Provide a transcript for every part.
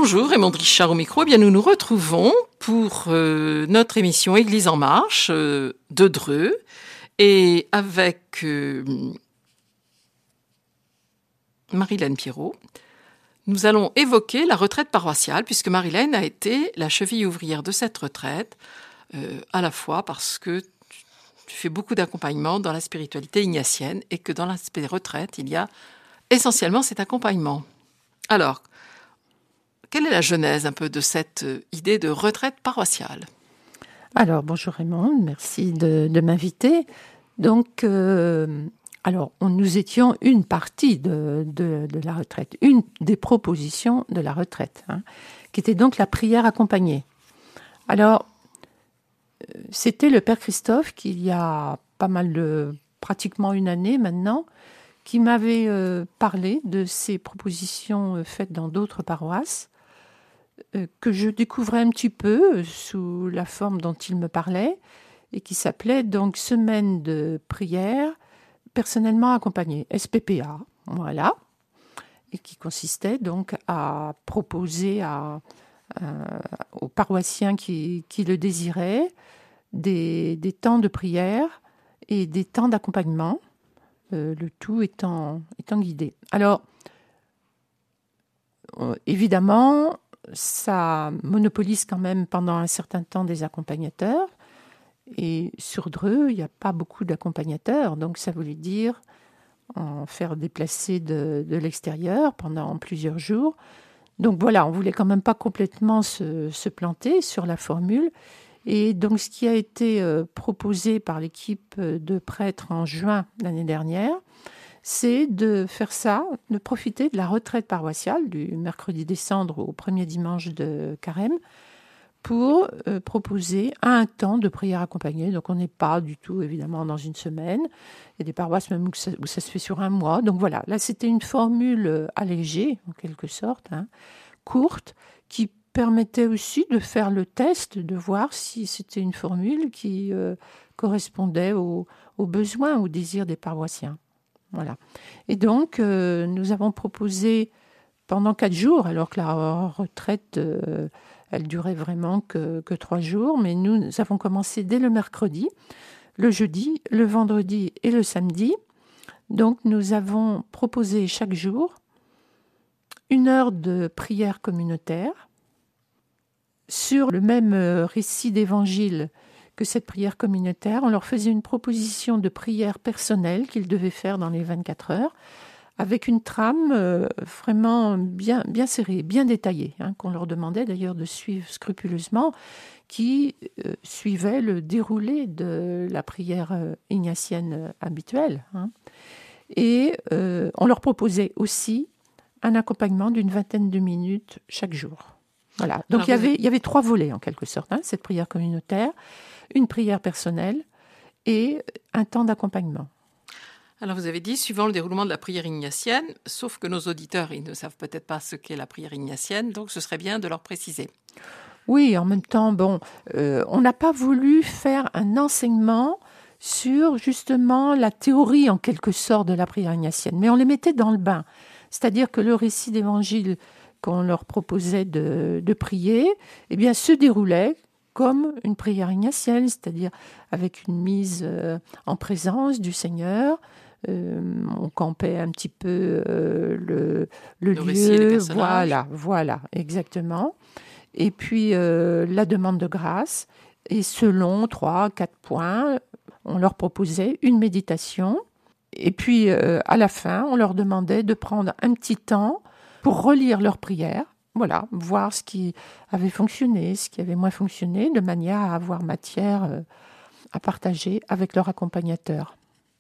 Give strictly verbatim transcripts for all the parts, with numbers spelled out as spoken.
Bonjour, Raymond Richard au micro. Eh bien, nous nous retrouvons pour euh, notre émission Église en marche euh, de Dreux et avec euh, Marilène Pierrot. Nous allons évoquer la retraite paroissiale puisque Marilène a été la cheville ouvrière de cette retraite, euh, à la fois parce que tu fais beaucoup d'accompagnement dans la spiritualité ignatienne et que dans l'aspect retraite, il y a essentiellement cet accompagnement. Alors, quelle est la genèse un peu de cette idée de retraite paroissiale ? Alors, bonjour Raymond, merci de, de m'inviter. Donc, euh, alors, on, nous étions une partie de, de, de la retraite, une des propositions de la retraite, hein, qui était donc la prière accompagnée. Alors, c'était le Père Christophe qui, il y a pas mal de, pratiquement une année maintenant, qui m'avait euh, parlé de ces propositions faites dans d'autres paroisses, que je découvrais un petit peu sous la forme dont il me parlait et qui s'appelait donc Semaine de prière personnellement accompagnée, S P P A, voilà, et qui consistait donc à proposer à, à, aux paroissiens qui, qui le désiraient des, des temps de prière et des temps d'accompagnement, euh, le tout étant, étant guidé. Alors, euh, évidemment, ça monopolise quand même pendant un certain temps des accompagnateurs. Et sur Dreux, il n'y a pas beaucoup d'accompagnateurs. Donc, ça voulait dire en faire déplacer de, de l'extérieur pendant plusieurs jours. Donc, voilà, on ne voulait quand même pas complètement se, se planter sur la formule. Et donc, ce qui a été euh, proposé par l'équipe de prêtres en juin l'année dernière, c'est de faire ça, de profiter de la retraite paroissiale du mercredi des Cendres au premier dimanche de Carême pour euh, proposer un temps de prière accompagnée. Donc on n'est pas du tout évidemment dans une semaine. Il y a des paroisses même où ça, où ça se fait sur un mois. Donc voilà, là c'était une formule allégée en quelque sorte, hein, courte, qui permettait aussi de faire le test, de voir si c'était une formule qui euh, correspondait aux, aux besoins, aux désirs des paroissiens. Voilà. Et donc, euh, nous avons proposé pendant quatre jours, alors que la retraite, euh, elle durait vraiment que, que trois jours, mais nous, nous avons commencé dès le mercredi, le jeudi, le vendredi et le samedi. Donc, nous avons proposé chaque jour une heure de prière communautaire sur le même récit d'évangile que cette prière communautaire. On leur faisait une proposition de prière personnelle qu'ils devaient faire dans les vingt-quatre heures, avec une trame euh, vraiment bien, bien serrée, bien détaillée, hein, qu'on leur demandait d'ailleurs de suivre scrupuleusement, qui euh, suivait le déroulé de la prière euh, ignatienne euh, habituelle. Hein. Et euh, on leur proposait aussi un accompagnement d'une vingtaine de minutes chaque jour. Voilà. Donc il y avait, il y avait trois volets en quelque sorte, hein, cette prière communautaire, une prière personnelle et un temps d'accompagnement. Alors vous avez dit, suivant le déroulement de la prière ignatienne, sauf que nos auditeurs, ils ne savent peut-être pas ce qu'est la prière ignatienne, donc ce serait bien de leur préciser. Oui, en même temps, bon, euh, on n'a pas voulu faire un enseignement sur justement la théorie en quelque sorte de la prière ignatienne, mais on les mettait dans le bain. C'est-à-dire que le récit d'évangile qu'on leur proposait de, de prier, eh bien, se déroulait comme une prière ignatienne, c'est-à-dire avec une mise euh, en présence du Seigneur. Euh, on campait un petit peu euh, le, le, le récit et les lieu. personnages. Voilà, voilà, exactement. Et puis euh, la demande de grâce. Et selon trois, quatre points, on leur proposait une méditation. Et puis euh, à la fin, on leur demandait de prendre un petit temps pour relire leur prière. Voilà, voir ce qui avait fonctionné, ce qui avait moins fonctionné, de manière à avoir matière euh, à partager avec leur accompagnateur.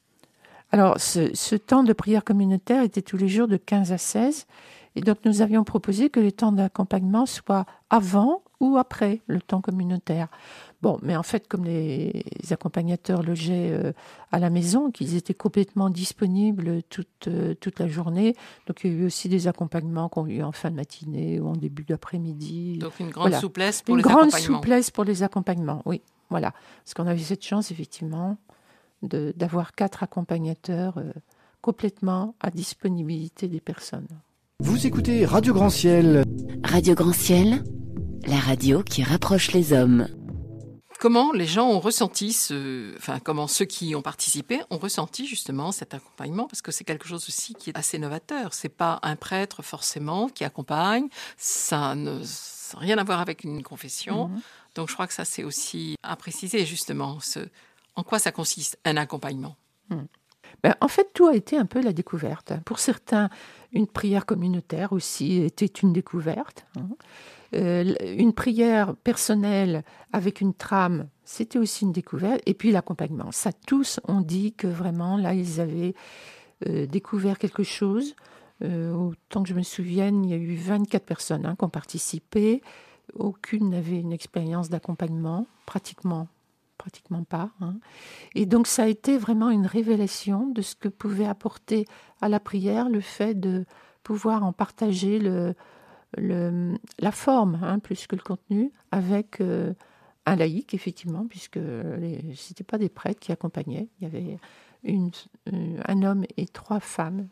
Alors, ce, ce temps de prière communautaire était tous les jours de quinze à seize, et donc nous avions proposé que le temps d'accompagnement soit avant ou après le temps communautaire. Bon, mais en fait, comme les accompagnateurs logeaient euh, à la maison, qu'ils étaient complètement disponibles toute, euh, toute la journée, donc il y a eu aussi des accompagnements qu'on a eu en fin de matinée ou en début d'après-midi. Donc une grande voilà. souplesse pour une les grande accompagnements. Une grande souplesse pour les accompagnements, oui. Voilà. Parce qu'on avait cette chance, effectivement, de, d'avoir quatre accompagnateurs euh, complètement à disponibilité des personnes. Vous écoutez Radio Grand Ciel. Radio Grand Ciel, la radio qui rapproche les hommes. Comment les gens ont ressenti, ce, enfin comment ceux qui ont participé ont ressenti justement cet accompagnement, parce que c'est quelque chose aussi qui est assez novateur. C'est pas un prêtre forcément qui accompagne, ça n'a rien à voir avec une confession. Mmh. Donc je crois que ça c'est aussi à préciser justement, ce, en quoi ça consiste un accompagnement. Mmh. Ben, en fait, tout a été un peu la découverte. Pour certains, une prière communautaire aussi était une découverte. Euh, une prière personnelle avec une trame, c'était aussi une découverte. Et puis l'accompagnement. Ça, tous ont dit que vraiment, là, ils avaient euh, découvert quelque chose. Euh, autant que je me souvienne, il y a eu vingt-quatre personnes hein, qui ont participé. Aucune n'avait une expérience d'accompagnement, pratiquement. pratiquement pas. Hein. Et donc, ça a été vraiment une révélation de ce que pouvait apporter à la prière le fait de pouvoir en partager le, le, la forme, hein, plus que le contenu, avec euh, un laïc, effectivement, puisque les, ce n'étaient pas des prêtres qui accompagnaient. Il y avait une, un homme et trois femmes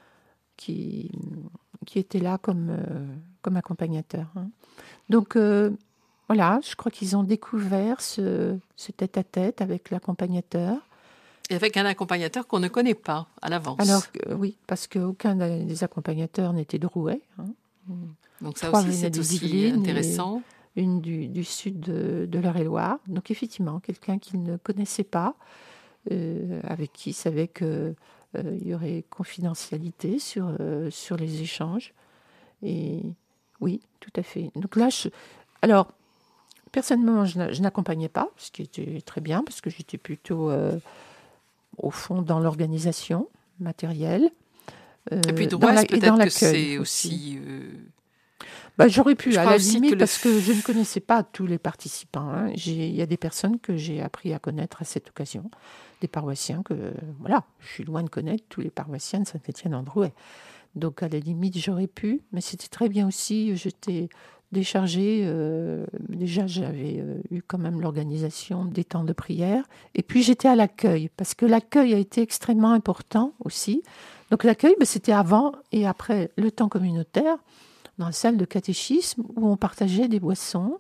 qui, qui étaient là comme, euh, comme accompagnateurs. Hein. Donc, euh, Voilà, je crois qu'ils ont découvert ce, ce tête-à-tête avec l'accompagnateur. Et avec un accompagnateur qu'on ne connaît pas à l'avance. Alors, euh, oui, parce qu'aucun des accompagnateurs n'était de Rouet. Hein. Donc ça Trois aussi, c'est aussi intéressant. Une du, du sud de, de l'Eure-et-Loire. Donc effectivement, quelqu'un qu'ils ne connaissait pas, euh, avec qui il savait qu'il euh, y aurait confidentialité sur, euh, sur les échanges. Et oui, tout à fait. Donc là, je... Alors... Personnellement, je n'accompagnais pas, ce qui était très bien, parce que j'étais plutôt, euh, au fond, dans l'organisation matérielle. Euh, et puis droit, peut-être que c'est aussi... Euh... Bah, j'aurais pu, à la limite, que parce le... que je ne connaissais pas tous les participants. Hein. Il y a des personnes que j'ai appris à connaître à cette occasion, des paroissiens que, voilà, je suis loin de connaître tous les paroissiens de Saint-Étienne-en-Drouais. Donc, à la limite, j'aurais pu, mais c'était très bien aussi, j'étais... déchargée. Euh, déjà, j'avais euh, eu quand même l'organisation des temps de prière. Et puis, j'étais à l'accueil, parce que l'accueil a été extrêmement important aussi. Donc, l'accueil, ben, c'était avant et après le temps communautaire, dans la salle de catéchisme, où on partageait des boissons.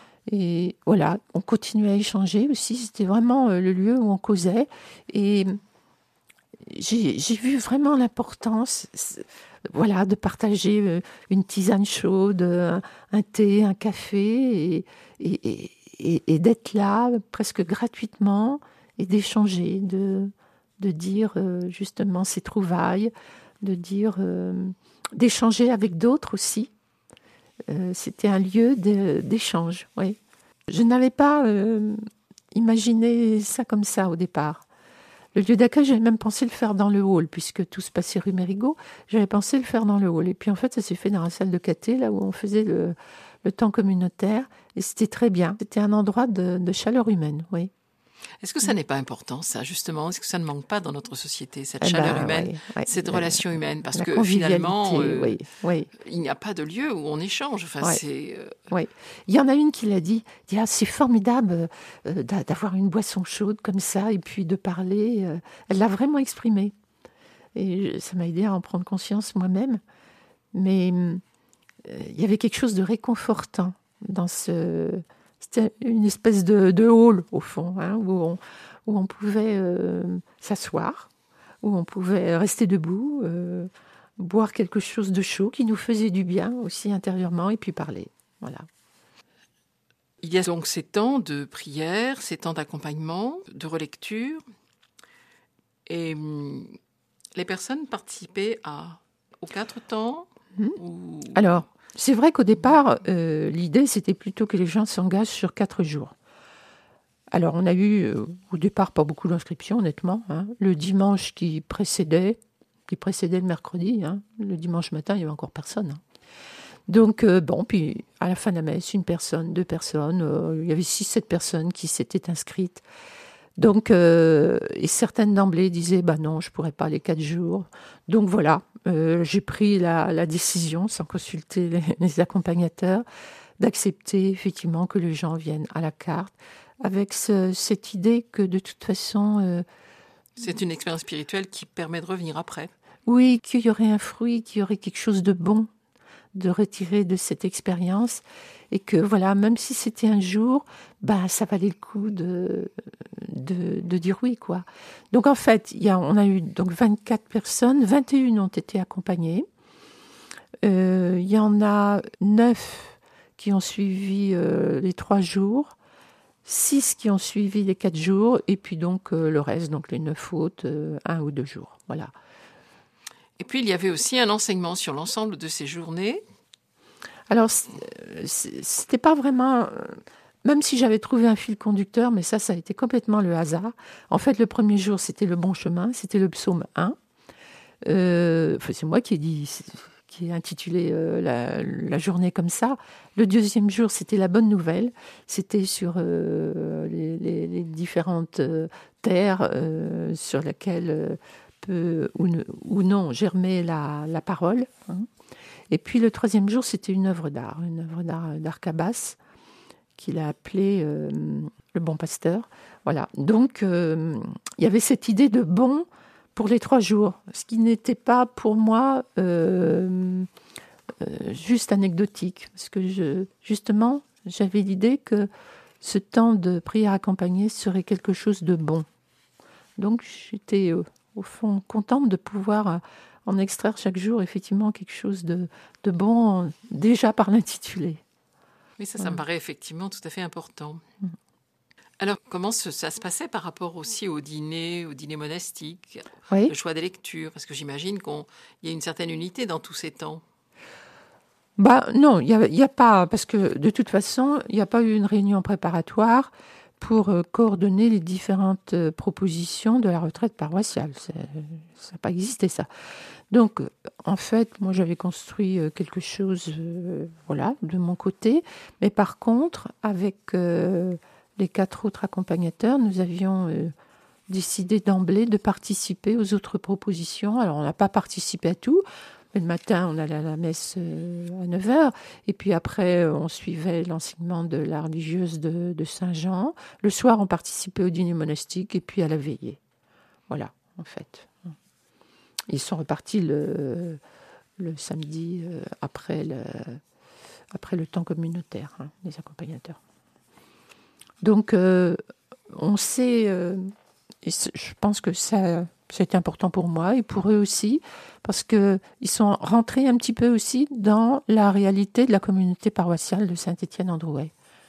Et voilà, on continuait à échanger aussi. C'était vraiment euh, le lieu où on causait. Et j'ai, j'ai vu vraiment l'importance... Voilà, de partager une tisane chaude, un, un thé, un café, et, et, et, et d'être là presque gratuitement et d'échanger, de, de dire euh, justement ses trouvailles, de dire, euh, d'échanger avec d'autres aussi. Euh, c'était un lieu de, d'échange, oui. Je n'avais pas euh, imaginé ça comme ça au départ. Le lieu d'accueil, j'avais même pensé le faire dans le hall, puisque tout se passait rue Mérigot. J'avais pensé le faire dans le hall. Et puis en fait, ça s'est fait dans la salle de caté, là où on faisait le, le temps communautaire. Et c'était très bien. C'était un endroit de, de chaleur humaine, oui. Est-ce que ça n'est pas important, ça, justement? Est-ce que ça ne manque pas dans notre société, cette eh chaleur ben, humaine, oui, oui, cette la, relation humaine? Parce que finalement, euh, oui, oui. il n'y a pas de lieu où on échange. Enfin, oui. c'est, euh... oui. Il y en a une qui l'a dit, dit ah, c'est formidable euh, d'avoir une boisson chaude comme ça et puis de parler. Euh, elle l'a vraiment exprimé. Et ça m'a aidé à en prendre conscience moi-même. Mais euh, il y avait quelque chose de réconfortant dans ce... C'était une espèce de, de hall, au fond, hein, où, on, où on pouvait euh, s'asseoir, où on pouvait rester debout, euh, boire quelque chose de chaud qui nous faisait du bien aussi intérieurement, et puis parler. Voilà. Il y a donc ces temps de prière, ces temps d'accompagnement, de relecture. Et hum, les personnes participaient à, aux quatre temps mmh. ou... Alors, c'est vrai qu'au départ, euh, l'idée, c'était plutôt que les gens s'engagent sur quatre jours. Alors, on a eu, euh, au départ, pas beaucoup d'inscriptions, honnêtement. Hein. Le dimanche qui précédait, qui précédait le mercredi, hein, le dimanche matin, il n'y avait encore personne. Hein. Donc, euh, bon, puis à la fin de la messe, une personne, deux personnes, euh, il y avait six, sept personnes qui s'étaient inscrites. Donc, euh, et certaines d'emblée disaient, bah non, je pourrais pas les quatre jours. Donc voilà, euh, j'ai pris la, la décision, sans consulter les, les accompagnateurs, d'accepter effectivement que les gens viennent à la carte, avec ce, cette idée que de toute façon... Euh, c'est une expérience spirituelle qui permet de revenir après. Oui, qu'il y aurait un fruit, qu'il y aurait quelque chose de bon de retirer de cette expérience et que voilà, même si c'était un jour, bah ça valait le coup de de, de dire oui quoi. Donc en fait, il y a, on a eu donc vingt-quatre personnes, vingt et une ont été accompagnées. Euh, il y en a neuf qui ont suivi euh, les trois jours, six qui ont suivi les quatre jours et puis donc euh, le reste, donc les neuf autres, euh, un ou deux jours. Voilà. Et puis, il y avait aussi un enseignement sur l'ensemble de ces journées. Alors, c'était pas vraiment... Même si j'avais trouvé un fil conducteur, mais ça, ça a été complètement le hasard. En fait, le premier jour, c'était le bon chemin, c'était le psaume un. Euh, enfin, c'est moi qui ai dit, qui ai intitulé euh, la, la journée comme ça. Le deuxième jour, c'était la bonne nouvelle. C'était sur euh, les, les, les différentes euh, terres euh, sur lesquelles... Euh, peut ou, ne, ou non germer la, la parole. Hein. Et puis le troisième jour, c'était une œuvre d'art, une œuvre d'art d'Arcabas, qu'il a appelée euh, Le Bon Pasteur. Voilà. Donc, euh, il y avait cette idée de bon pour les trois jours, ce qui n'était pas pour moi euh, euh, juste anecdotique. Parce que je, justement, j'avais l'idée que ce temps de prière accompagnée serait quelque chose de bon. Donc, j'étais... Euh, au fond, contente de pouvoir en extraire chaque jour, effectivement, quelque chose de, de bon, déjà par l'intitulé. Oui, ça, ça ouais. me paraît effectivement tout à fait important. Mmh. Alors, comment ça, ça se passait par rapport aussi au dîner, au dîner monastique, oui. le choix des lectures? Parce que j'imagine qu'il y a une certaine unité dans tous ces temps. Bah, non, il n'y a, a pas, parce que de toute façon, il n'y a pas eu une réunion préparatoire pour euh, coordonner les différentes euh, propositions de la retraite paroissiale. C'est, ça n'a pas existé, ça. Donc, euh, en fait, moi, j'avais construit euh, quelque chose, euh, voilà, de mon côté. Mais par contre, avec euh, les quatre autres accompagnateurs, nous avions euh, décidé d'emblée de participer aux autres propositions. Alors, on n'a pas participé à tout. Le matin, on allait à la messe à neuf heures. Et puis après, on suivait l'enseignement de la religieuse de, de Saint-Jean. Le soir, on participait au dîner monastique et puis à la veillée. Voilà, en fait. Ils sont repartis le, le samedi après le, après le temps communautaire, hein, les accompagnateurs. Donc, euh, on sait... Euh, et je pense que ça... C'est important pour moi et pour eux aussi, parce qu'ils sont rentrés un petit peu aussi dans la réalité de la communauté paroissiale de Saint-Étienne-en-Drouais.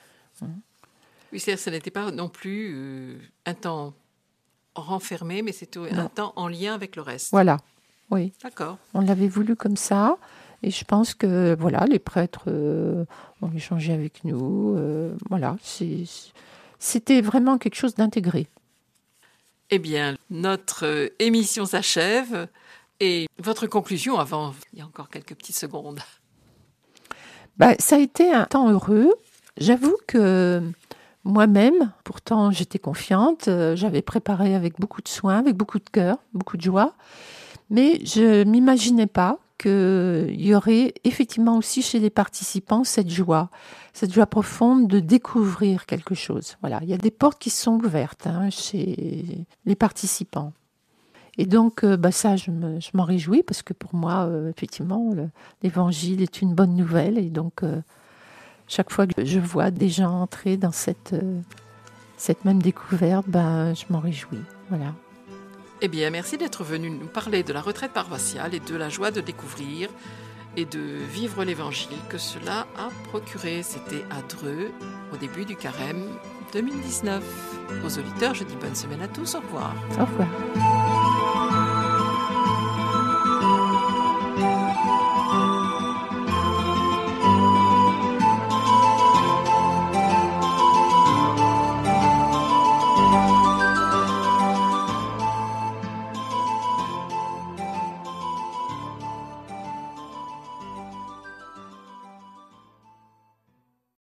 Oui, c'est-à-dire que ce n'était pas non plus euh, un temps renfermé, mais c'était non. un temps en lien avec le reste. Voilà, oui. D'accord. On l'avait voulu comme ça, et je pense que voilà, les prêtres euh, ont échangé avec nous. Euh, voilà, c'est, c'était vraiment quelque chose d'intégré. Eh bien, notre émission s'achève. Et votre conclusion avant, il y a encore quelques petites secondes. Bah, ça a été un temps heureux. J'avoue que moi-même, pourtant j'étais confiante, j'avais préparé avec beaucoup de soin, avec beaucoup de cœur, beaucoup de joie. Mais je ne m'imaginais pas qu'il y aurait effectivement aussi chez les participants cette joie, cette joie profonde de découvrir quelque chose. Voilà, il y a des portes qui sont ouvertes hein, chez les participants. Et donc, euh, bah ça, je, me, je m'en réjouis parce que pour moi, euh, effectivement, le, l'évangile est une bonne nouvelle. Et donc, euh, chaque fois que je vois des gens entrer dans cette, euh, cette même découverte, bah, je m'en réjouis. Voilà. Eh bien, merci d'être venu nous parler de la retraite paroissiale et de la joie de découvrir et de vivre l'évangile que cela a procuré. C'était à Dreux, au début du carême deux mille dix-neuf. Aux auditeurs, je dis bonne semaine à tous. Au revoir. Au revoir.